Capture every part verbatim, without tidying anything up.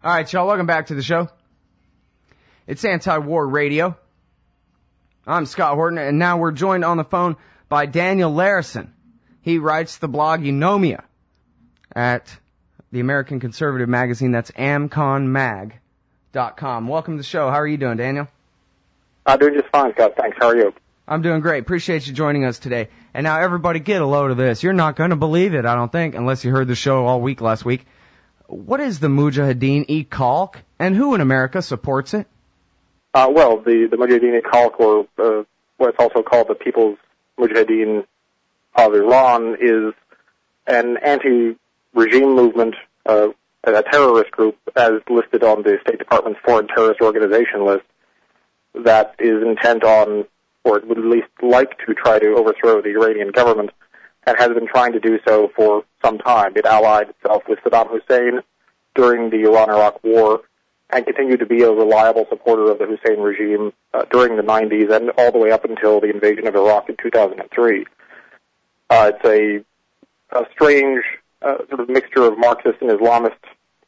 All right, y'all, welcome back to the show. It's Anti-War Radio. I'm Scott Horton, and now we're joined on the phone by Daniel Larison. He writes the blog Eunomia at the American Conservative magazine. That's amcon mag dot com. Welcome to the show. How are you doing, Daniel? I'm doing just fine, Scott. Thanks. How are you? I'm doing great. Appreciate you joining us today. And now everybody get a load of this. You're not going to believe it, I don't think, unless you heard the show all week last week. What is the Mujahideen-e-Khalq, and who in America supports it? Uh, well, the, the Mujahideen-e-Khalq, or uh, what's also called the People's Mujahideen of Iran, is an anti-regime movement, uh, a terrorist group, as listed on the State Department's Foreign Terrorist Organization list, that is intent on, or would at least like to try to overthrow the Iranian government, and has been trying to do so for some time. It allied itself with Saddam Hussein during the Iran-Iraq War and continued to be a reliable supporter of the Hussein regime uh, during the nineties and all the way up until the invasion of Iraq in two thousand three. Uh, it's a, a strange uh, sort of mixture of Marxist and Islamist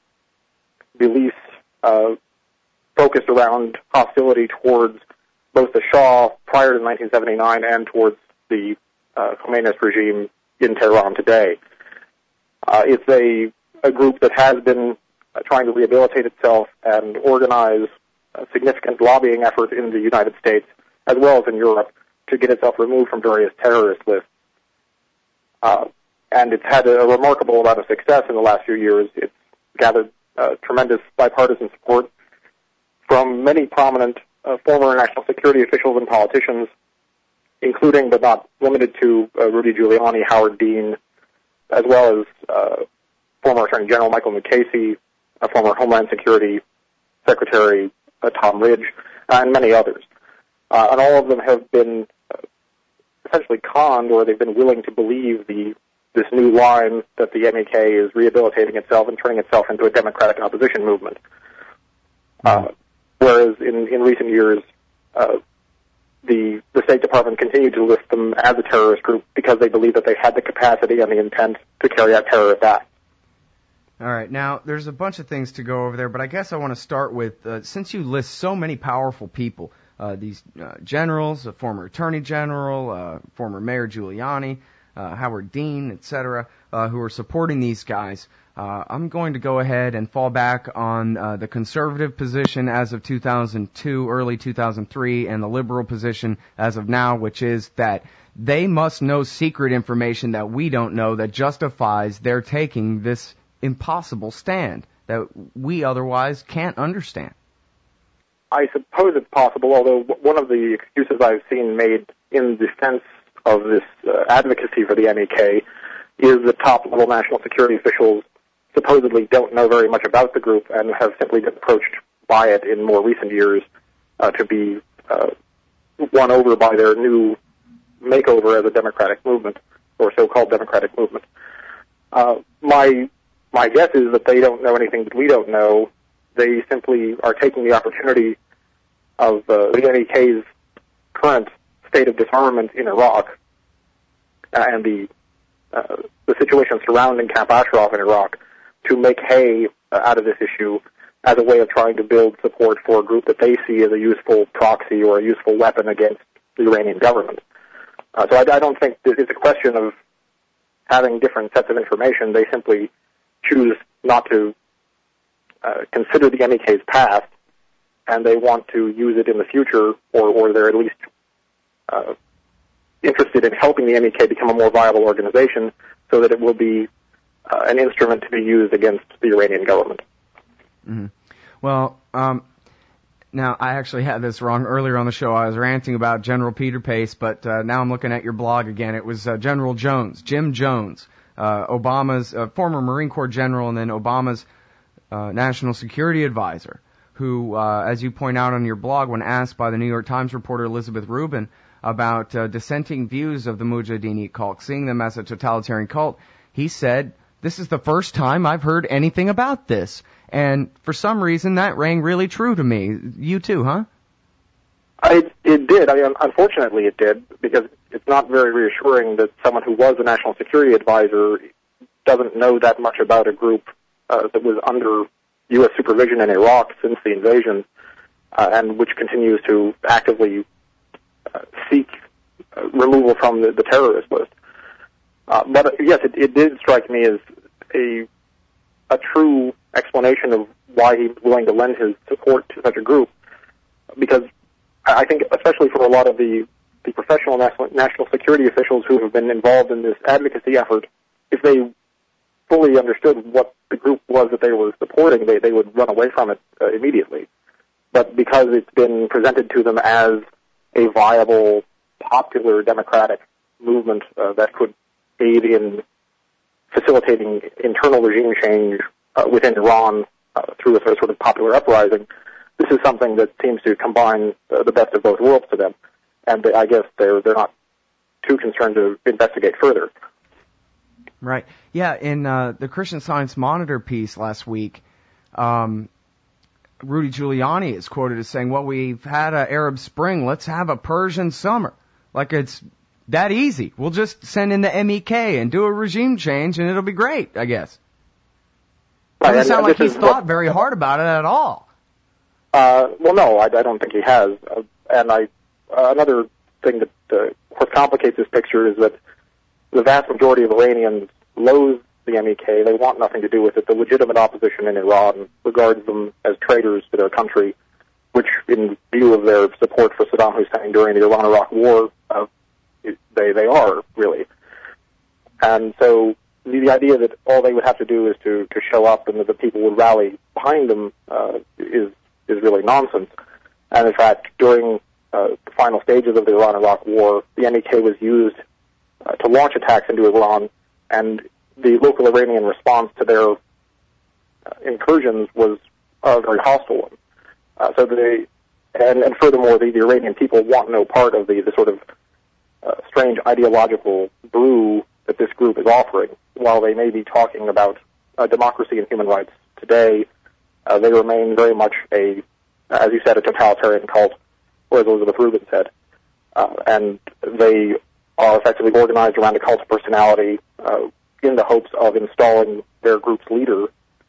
beliefs uh, focused around hostility towards both the Shah prior to nineteen seventy-nine and towards the Uh, Khomeinist regime in Tehran today. Uh, it's a, a group that has been uh, trying to rehabilitate itself and organize a significant lobbying effort in the United States as well as in Europe to get itself removed from various terrorist lists. Uh, and it's had a, a remarkable amount of success in the last few years. It's gathered uh, tremendous bipartisan support from many prominent uh, former national security officials and politicians, including but not limited to uh, Rudy Giuliani, Howard Dean, as well as uh, former Attorney General Michael Mukasey, uh, former Homeland Security Secretary uh, Tom Ridge, uh, and many others. Uh, and all of them have been uh, essentially conned, or they've been willing to believe the this new line that the M E K is rehabilitating itself and turning itself into a democratic opposition movement. Uh, whereas in, in recent years, uh, The, the State Department continued to list them as a terrorist group because they believed that they had the capacity and the intent to carry out terrorist acts. All right. Now, there's a bunch of things to go over there, but I guess I want to start with, uh, since you list so many powerful people, uh, these uh, generals, a former Attorney General, uh, former Mayor Giuliani, uh, Howard Dean, et cetera, uh, who are supporting these guys, Uh, I'm going to go ahead and fall back on uh, the conservative position as of two thousand two, early two thousand three, and the liberal position as of now, which is that they must know secret information that we don't know that justifies their taking this impossible stand that we otherwise can't understand. I suppose it's possible, although one of the excuses I've seen made in defense of this uh, advocacy for the M E K is that top-level national security officials supposedly don't know very much about the group and have simply been approached by it in more recent years uh, to be uh, won over by their new makeover as a democratic movement, or so-called democratic movement. Uh, my my guess is that they don't know anything that we don't know. They simply are taking the opportunity of uh, the M E K's current state of disarmament in Iraq uh, and the uh, the situation surrounding Camp Ashraf in Iraq to make hay uh, out of this issue as a way of trying to build support for a group that they see as a useful proxy or a useful weapon against the Iranian government. Uh, so I, I don't think that it's a question of having different sets of information. They simply choose not to uh, consider the M E K's past, and they want to use it in the future, or, or they're at least uh, interested in helping the M E K become a more viable organization so that it will be Uh, an instrument to be used against the Iranian government. Mm-hmm. Well, um, now I actually had this wrong earlier on the show. I was ranting about General Peter Pace, but uh, now I'm looking at your blog again. It was uh, General Jones, Jim Jones, uh, Obama's uh, former Marine Corps general, and then Obama's uh, national security advisor, who, uh, as you point out on your blog, when asked by the New York Times reporter Elizabeth Rubin about uh, dissenting views of the Mujahideen-e-Khalq, seeing them as a totalitarian cult, he said, "This is the first time I've heard anything about this." And for some reason, that rang really true to me. You too, huh? I, it did. I mean, unfortunately, it did, because it's not very reassuring that someone who was a national security advisor doesn't know that much about a group uh, that was under U S supervision in Iraq since the invasion, uh, and which continues to actively uh, seek uh, removal from the, the terrorist list. Uh, but uh, yes, it, it did strike me as a a true explanation of why he's willing to lend his support to such a group, because I think, especially for a lot of the, the professional national, national security officials who have been involved in this advocacy effort, if they fully understood what the group was that they were supporting, they, they would run away from it uh, immediately. But because it's been presented to them as a viable, popular democratic movement uh, that could aid in facilitating internal regime change uh, within Iran uh, through a sort of popular uprising, this is something that seems to combine uh, the best of both worlds to them. And they, I guess they're they're not too concerned to investigate further. Right. Yeah, in uh, the Christian Science Monitor piece last week, um, Rudy Giuliani is quoted as saying, well, we've had an Arab Spring, let's have a Persian summer. Like it's that easy. We'll just send in the M E K and do a regime change and it'll be great, I guess. Right, Doesn't sound like he's thought what, very hard about it at all. Uh, well, no, I, I don't think he has. Uh, and I, uh, another thing that uh, of course complicates this picture is that the vast majority of Iranians loathe the M E K. They want nothing to do with it. The legitimate opposition in Iran regards them as traitors to their country, which, in view of their support for Saddam Hussein during the Iran-Iraq War, uh, they they are, really. And so the, the idea that all they would have to do is to, to show up and that the people would rally behind them uh, is is really nonsense. And in fact, during uh, the final stages of the Iran-Iraq War, the M E K was used uh, to launch attacks into Iran, and the local Iranian response to their uh, incursions was a very hostile one. Uh, so they, and, and furthermore, the, the Iranian people want no part of the, the sort of uh, strange ideological brew that this group is offering. While they may be talking about uh, democracy and human rights today, uh, they remain very much a, as you said, a totalitarian cult, or as Elizabeth Rubin said. Uh, and they are effectively organized around a cult of personality uh, in the hopes of installing their group's leader,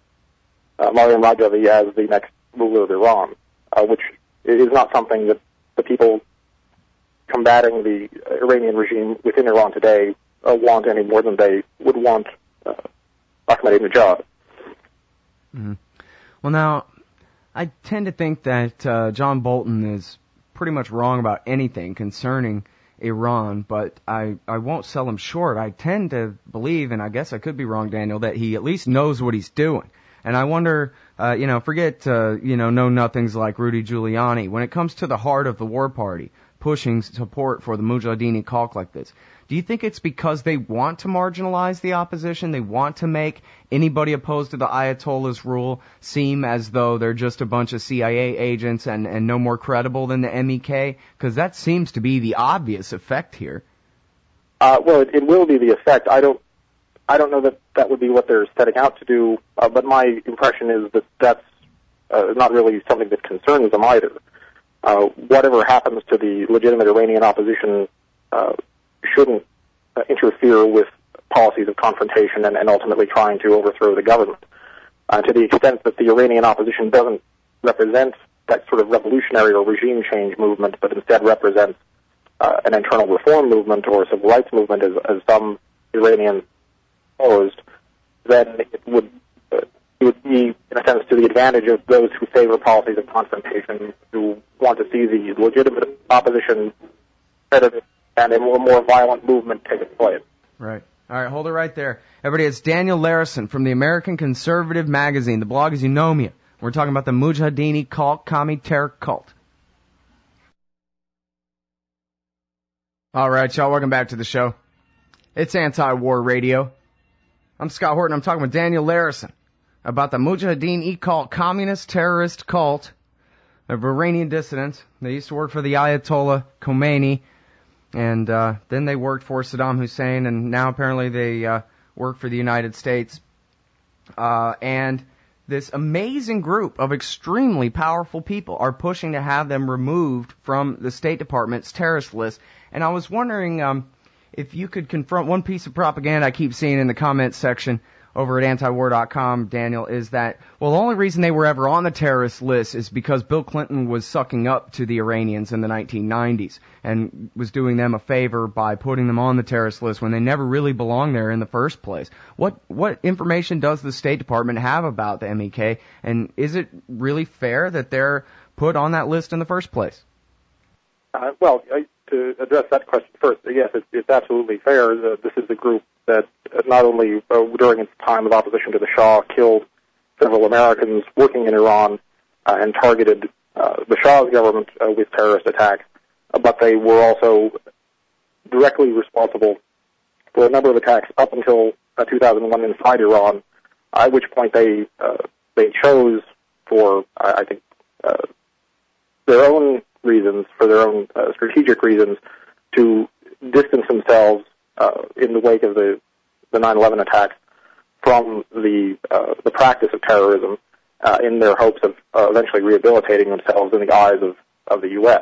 uh, Maryam Rajavi, as the next ruler of Iran, uh, which is not something that the people combating the Iranian regime within Iran today uh, want any more than they would want uh, Ahmadinejad. Mm-hmm. Well, now, I tend to think that uh, John Bolton is pretty much wrong about anything concerning Iran, but I, I won't sell him short. I tend to believe, and I guess I could be wrong, Daniel, that he at least knows what he's doing. And I wonder, uh, you know, forget, uh, you know, know-nothings like Rudy Giuliani. When it comes to the heart of the war party, pushing support for the Mujahideen Khalq like this, do you think it's because they want to marginalize the opposition? They want to make anybody opposed to the Ayatollah's rule seem as though they're just a bunch of C I A agents and, and no more credible than the M E K? Because that seems to be the obvious effect here. Uh, well, it, it will be the effect. I don't, I don't know that that would be what they're setting out to do, uh, but my impression is that that's uh, not really something that concerns them either. Uh, whatever happens to the legitimate Iranian opposition uh, shouldn't uh, interfere with policies of confrontation and, and ultimately trying to overthrow the government. Uh, to the extent that the Iranian opposition doesn't represent that sort of revolutionary or regime change movement, but instead represents uh, an internal reform movement or a civil rights movement, as, as some Iranians proposed, then it would uh, it would be, in a sense, to the advantage of those who favor policies of confrontation, who want to see the legitimate opposition credited and a more, more violent movement take its place. Right. All right, hold it right there. Everybody, it's Daniel Larison from the American Conservative Magazine. The blog is Eunomia. We're talking about the Mujahideen Khalq, commie terror cult. All right, y'all, welcome back to the show. It's Anti-War Radio. I'm Scott Horton. I'm talking with Daniel Larison about the Mujahideen Khalq, communist terrorist cult of Iranian dissidents. They used to work for the Ayatollah Khomeini, and uh, then they worked for Saddam Hussein, and now apparently they uh, work for the United States. Uh, and this amazing group of extremely powerful people are pushing to have them removed from the State Department's terrorist list. And I was wondering um, if you could confront one piece of propaganda I keep seeing in the comments section over at antiwar dot com, Daniel, is that, well, the only reason they were ever on the terrorist list is because Bill Clinton was sucking up to the Iranians in the nineteen nineties and was doing them a favor by putting them on the terrorist list when they never really belonged there in the first place. What what information does the State Department have about the M E K, and is it really fair that they're put on that list in the first place? Uh, well, I, to address that question first, yes, it's, it's absolutely fair. The, this is the group that not only uh, during its time of opposition to the Shah killed several Americans working in Iran uh, and targeted uh, the Shah's government uh, with terrorist attacks, uh, but they were also directly responsible for a number of attacks up until uh, two thousand one inside Iran, at which point they uh, they chose for, I, I think, uh, their own reasons, for their own uh, strategic reasons, to distance themselves uh, in the wake of the, the nine eleven attacks from the uh, the practice of terrorism uh, in their hopes of uh, eventually rehabilitating themselves in the eyes of, of the U S.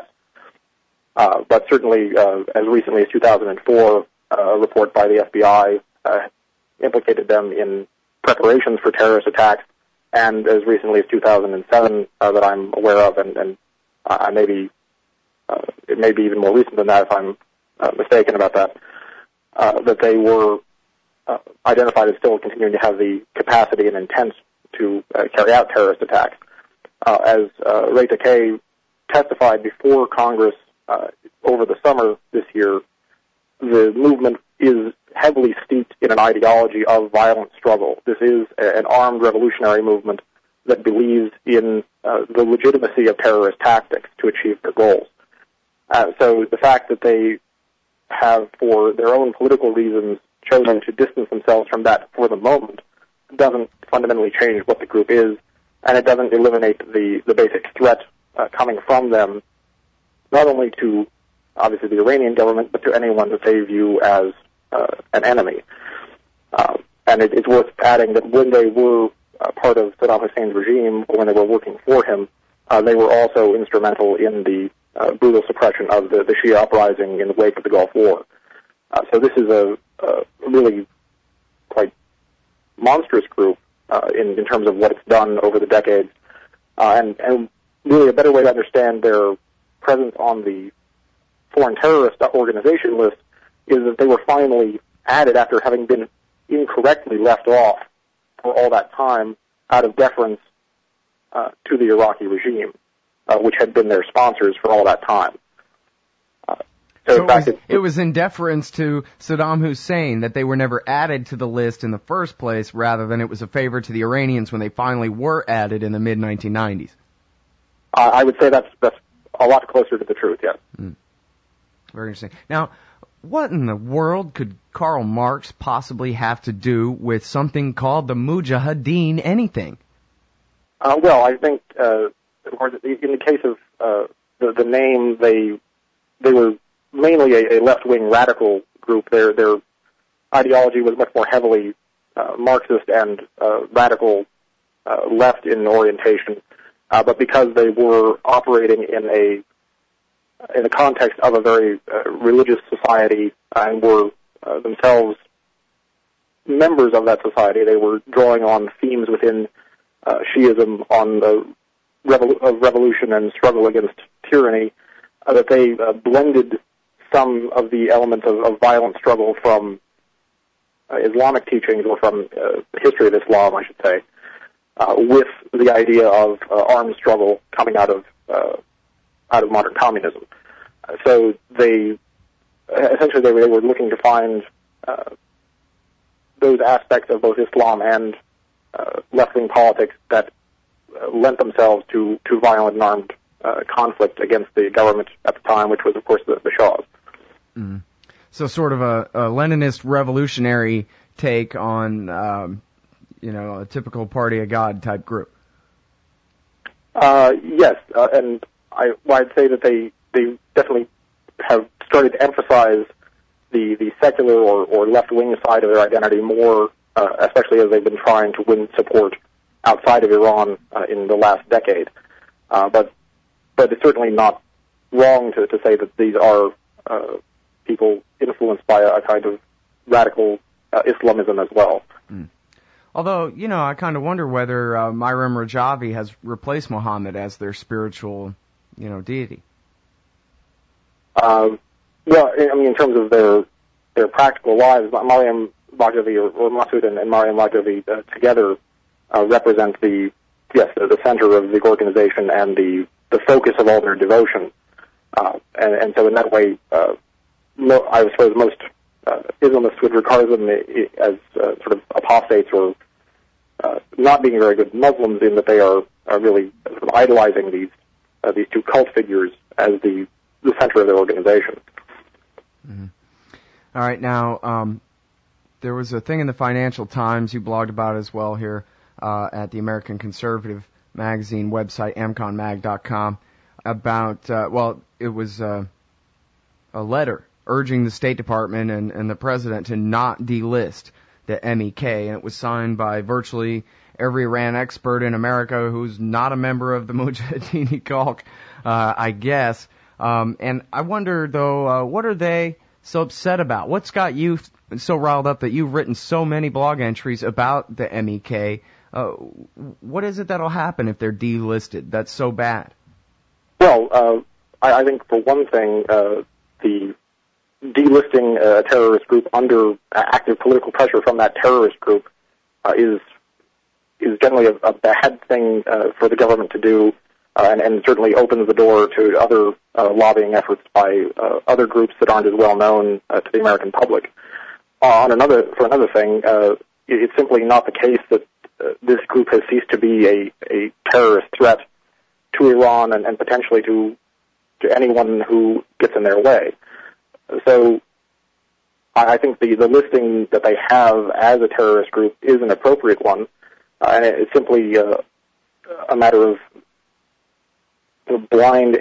Uh, but certainly, uh, as recently as two thousand four, uh, a report by the F B I uh, implicated them in preparations for terrorist attacks, and as recently as two thousand seven, uh, that I'm aware of, and, and I may be, uh, it may be even more recent than that if I'm uh, mistaken about that, uh, that they were uh, identified as still continuing to have the capacity and intent to uh, carry out terrorist attacks. Uh, as uh, Ray Takei testified before Congress uh, over the summer this year, the movement is heavily steeped in an ideology of violent struggle. This is a, an armed revolutionary movement that believes in uh, the legitimacy of terrorist tactics to achieve their goals. Uh, so the fact that they have, for their own political reasons, chosen to distance themselves from that for the moment doesn't fundamentally change what the group is, and it doesn't eliminate the, the basic threat uh, coming from them, not only to, obviously, the Iranian government, but to anyone that they view as uh, an enemy. Uh, and it, it's worth adding that when they were Uh, part of Saddam Hussein's regime, when they were working for him, uh, they were also instrumental in the uh, brutal suppression of the, the Shia uprising in the wake of the Gulf War. Uh, so this is a, a really quite monstrous group uh, in, in terms of what it's done over the decades. Uh, and, and really a better way to understand their presence on the foreign terrorist organization list is that they were finally added after having been incorrectly left off for all that time out of deference uh, to the Iraqi regime, uh, which had been their sponsors for all that time. Uh, so so in fact, it, was, it was in deference to Saddam Hussein that they were never added to the list in the first place, rather than it was a favor to the Iranians when they finally were added in the mid nineteen nineties. Uh, I would say that's that's a lot closer to the truth, yes. Mm. Very interesting. Now, what in the world could Karl Marx possibly have to do with something called the Mujahideen anything? Uh, well, I think, uh, of course, in the case of uh, the, the name, they they were mainly a, a left-wing radical group. Their their ideology was much more heavily uh, Marxist and uh, radical uh, left in orientation. Uh, but because they were operating in a in the context of a very uh, religious society and were uh, themselves members of that society, they were drawing on themes within uh, Shiism on the revol- of revolution and struggle against tyranny, uh, that they uh, blended some of the elements of, of violent struggle from uh, Islamic teachings, or from uh, the history of Islam, I should say, uh, with the idea of uh, armed struggle coming out of uh, out of modern communism. So they, essentially they were, they were looking to find uh, those aspects of both Islam and uh, left-wing politics that uh, lent themselves to, to violent and armed uh, conflict against the government at the time, which was, of course, the, the Shah's. Mm. So sort of a, a Leninist revolutionary take on, um, you know, a typical party of God type group. Uh, yes, uh, and I, well, I'd say that they, they definitely have started to emphasize the, the secular or, or left-wing side of their identity more, uh, especially as they've been trying to win support outside of Iran uh, in the last decade. Uh, but but it's certainly not wrong to, to say that these are uh, people influenced by a, a kind of radical uh, Islamism as well. Mm. Although, you know, I kind of wonder whether uh, Myram Rajavi has replaced Muhammad as their spiritual, you know, deity. Uh, well, I mean, in terms of their their practical lives, Maryam Rajavi or, or Masood and, and Maryam Rajavi uh, together uh, represent the yes the, the center of the organization and the the focus of all their devotion. Uh, and, and so in that way, uh, mo- I suppose most uh, Islamists would regard them as uh, sort of apostates or uh, not being very good Muslims, in that they are, are really sort of idolizing these uh, these two cult figures as the the center of their organization. Mm-hmm. All right, now um, there was a thing in the Financial Times you blogged about as well here uh, at the American Conservative magazine website, amcon mag dot com, about uh, well, it was uh, a letter urging the State Department and, and the President to not delist the M E K, and it was signed by virtually every Iran expert in America who's not a member of the Mujahideen Khalq, uh, I guess. Um, and I wonder, though, uh, what are they so upset about? What's got you so riled up that you've written so many blog entries about the M E K? Uh, what is it that'll happen if they're delisted? That's so bad. Well, uh, I, I think for one thing, uh, the delisting a terrorist group under active political pressure from that terrorist group uh, is is generally a, a bad thing uh, for the government to do, uh, and, and certainly opens the door to other uh, lobbying efforts by uh, other groups that aren't as well known uh, to the American public. Uh, on another, for another thing, uh, it, it's simply not the case that uh, this group has ceased to be a, a terrorist threat to Iran and, and potentially to to anyone who gets in their way. So I, I think the, the listing that they have as a terrorist group is an appropriate one, uh, and it's simply uh, a matter of the blind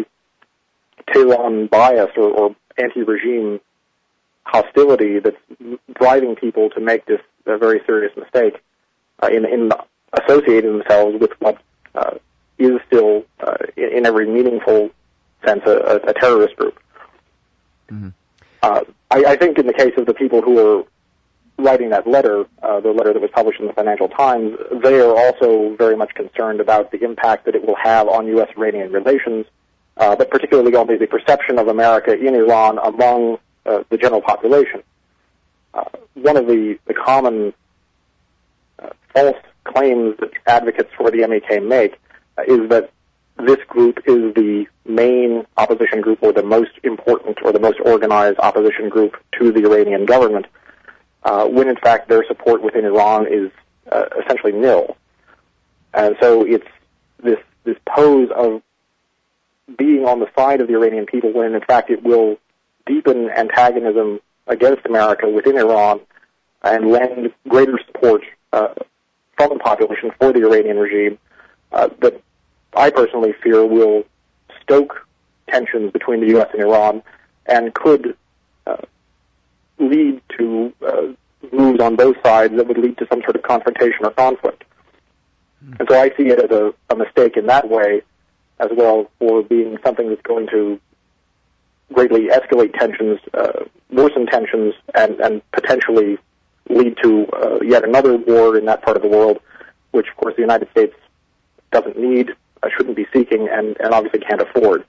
anti-Tehran bias or, or anti-regime hostility that's driving people to make this a very serious mistake uh, in, in associating themselves with what uh, is still, uh, in, in every meaningful sense, a, a terrorist group. Mm-hmm. Uh, I, I think in the case of the people who are writing that letter, uh, the letter that was published in the Financial Times, they are also very much concerned about the impact that it will have on U S Iranian relations, uh, but particularly on the, the perception of America in Iran among uh, the general population. Uh, one of the, the common uh, false claims that advocates for the M E K make uh, is that this group is the main opposition group or the most important or the most organized opposition group to the Iranian government, uh, when in fact their support within Iran is uh, essentially nil. And so it's this this pose of being on the side of the Iranian people when in fact it will deepen antagonism against America within Iran and lend greater support uh, from the population for the Iranian regime uh, that I personally fear will stoke tensions between the U S and Iran and could uh, lead to uh, moves on both sides that would lead to some sort of confrontation or conflict. Mm. And so I see it as a, a mistake in that way as well, for being something that's going to greatly escalate tensions, uh, worsen tensions, and, and potentially lead to uh, yet another war in that part of the world, which, of course, the United States doesn't need, uh, shouldn't be seeking, and, and obviously can't afford.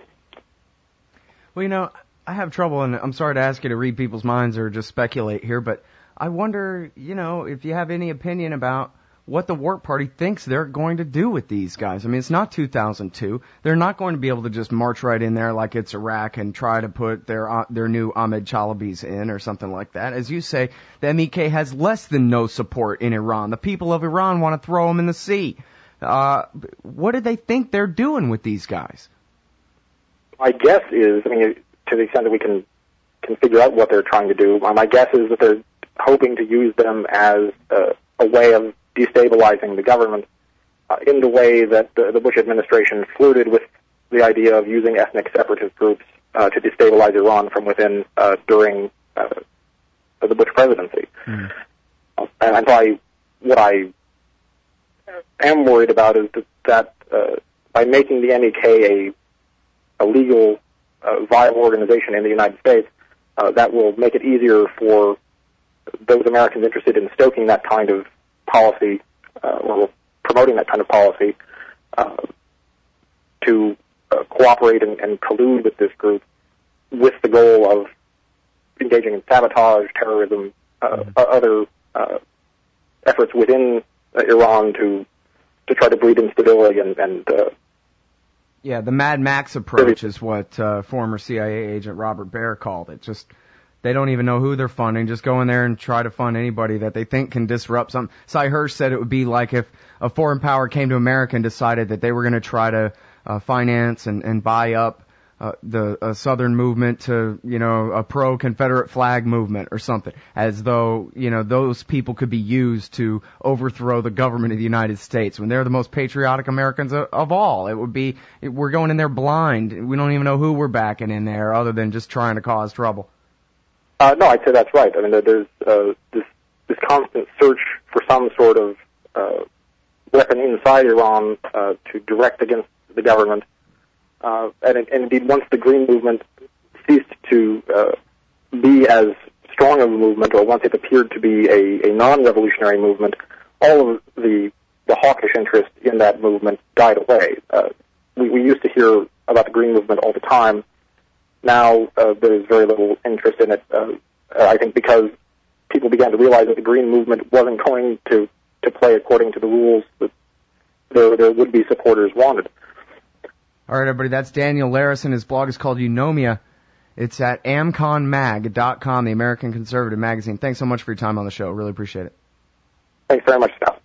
Well, you know, I have trouble, and I'm sorry to ask you to read people's minds or just speculate here, but I wonder, you know, if you have any opinion about what the Work Party thinks they're going to do with these guys. I mean, it's not two thousand two. They're not going to be able to just march right in there like it's Iraq and try to put their uh, their new Ahmed Chalabis in or something like that. As you say, the M E K has less than no support in Iran. The people of Iran want to throw them in the sea. Uh, what do they think they're doing with these guys? My guess is, I mean, to the extent that we can can figure out what they're trying to do, my guess is that they're hoping to use them as a, a way of destabilizing the government uh, in the way that the, the Bush administration flirted with the idea of using ethnic separatist groups uh, to destabilize Iran from within uh, during uh, the Bush presidency. Mm. Uh, and so I, what I am worried about is that, that uh, by making the M E K a, a legal, uh, viable organization in the United States, uh, that will make it easier for those Americans interested in stoking that kind of policy, uh, or promoting that kind of policy, uh, to uh, cooperate and, and collude with this group with the goal of engaging in sabotage, terrorism, uh, mm-hmm. other uh, efforts within uh, Iran to to try to breed instability and, and uh, yeah, the Mad Max approach is what uh, former C I A agent Robert Baer called it. Just they don't even know who they're funding. Just go in there and try to fund anybody that they think can disrupt something. Sy Hersh said it would be like if a foreign power came to America and decided that they were going to try to uh, finance and, and buy up uh, the uh, Southern movement to, you know, a pro-Confederate flag movement or something, as though, you know, those people could be used to overthrow the government of the United States when they're the most patriotic Americans of, of all. It would be, we're going in there blind. We don't even know who we're backing in there other than just trying to cause trouble. Uh, no, I'd say that's right. I mean, there's uh, this this constant search for some sort of uh, weapon inside Iran uh, to direct against the government. Uh, and, and indeed, once the Green Movement ceased to uh, be as strong of a movement, or once it appeared to be a, a non-revolutionary movement, all of the the hawkish interest in that movement died away. Uh, we, we used to hear about the Green Movement all the time. Now uh, there is very little interest in it, uh, I think because people began to realize that the Green Movement wasn't going to, to play according to the rules that their, their would-be supporters wanted. All right, everybody, that's Daniel Larison. His blog is called Eunomia. It's at amcon mag dot com, the American Conservative magazine. Thanks so much for your time on the show. Really appreciate it. Thanks very much, Scott.